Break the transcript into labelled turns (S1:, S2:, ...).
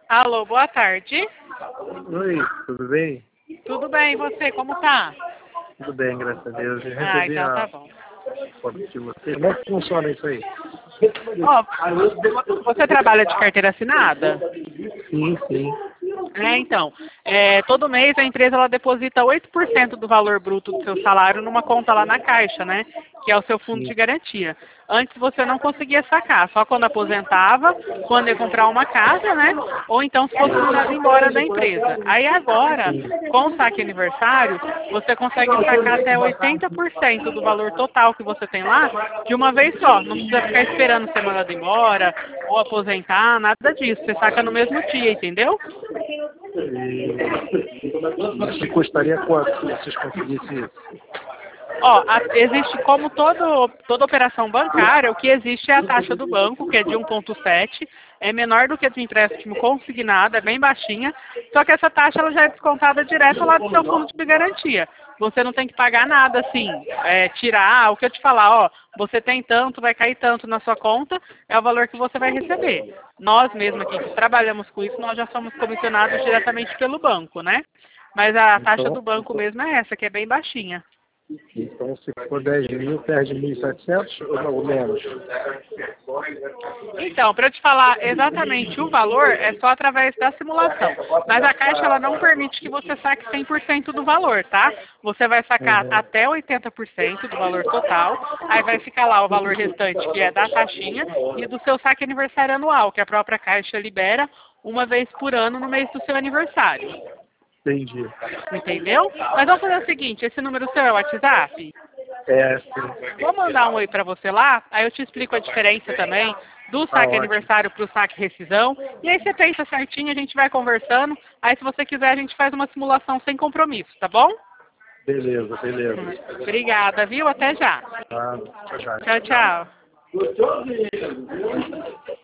S1: Alô, boa tarde.
S2: Oi, tudo bem?
S1: Tudo bem, e você, como tá?
S2: Tudo bem, graças a Deus. Eu
S1: Ah,
S2: recebi
S1: então tá
S2: a
S1: bom.
S2: foto de você. Como é que funciona isso aí?
S1: Ó, você trabalha de carteira assinada?
S2: Sim, sim.
S1: Então, todo mês a empresa ela deposita 8% do valor bruto do seu salário numa conta lá na Caixa, né? Que é o seu fundo
S2: Sim.
S1: de garantia. Antes você não conseguia sacar, só quando aposentava, quando ia comprar uma casa, né? Ou então se fosse mandado embora da empresa. Aí agora, com o saque aniversário, você consegue sacar até 80% do valor total que você tem lá de uma vez só. Não precisa ficar esperando ser mandado embora ou aposentar, nada disso. Você saca no mesmo dia, entendeu?
S2: E isso custaria quanto se vocês conseguissem isso?
S1: Ó, existe como toda operação bancária, o que existe é a taxa do banco, que é de 1,7, é menor do que a de empréstimo consignado, é bem baixinha, só que essa taxa ela já é descontada direto lá do seu fundo de garantia. Você não tem que pagar nada assim, tirar, o que eu te falar, ó, você tem tanto, vai cair tanto na sua conta, é o valor que você vai receber. Nós mesmos aqui que trabalhamos com isso, nós já somos comissionados diretamente pelo banco, né? Mas a taxa do banco mesmo é essa, que é bem baixinha.
S2: Então, se for 10 mil, perde 1.700 ou não, menos?
S1: Então, para eu te falar exatamente o valor, é só através da simulação. Mas a Caixa ela não permite que você saque 100% do valor, tá? Você vai sacar até 80% do valor total, aí vai ficar lá o valor restante, que é da taxinha, e do seu saque aniversário anual, que a própria Caixa libera uma vez por ano no mês do seu aniversário.
S2: Entendi.
S1: Entendeu? Mas vamos fazer o seguinte, esse número seu é o WhatsApp?
S2: É, sim.
S1: Vou mandar um oi para você lá, aí eu te explico a diferença também do
S2: Tá
S1: saque
S2: ótimo.
S1: aniversário para o saque rescisão. E aí você pensa certinho, a gente vai conversando. Aí se você quiser a gente faz uma simulação sem compromisso, tá bom?
S2: Beleza, beleza.
S1: Obrigada, viu? Até já.
S2: Tá, tchau, tchau.
S1: Tchau, tchau.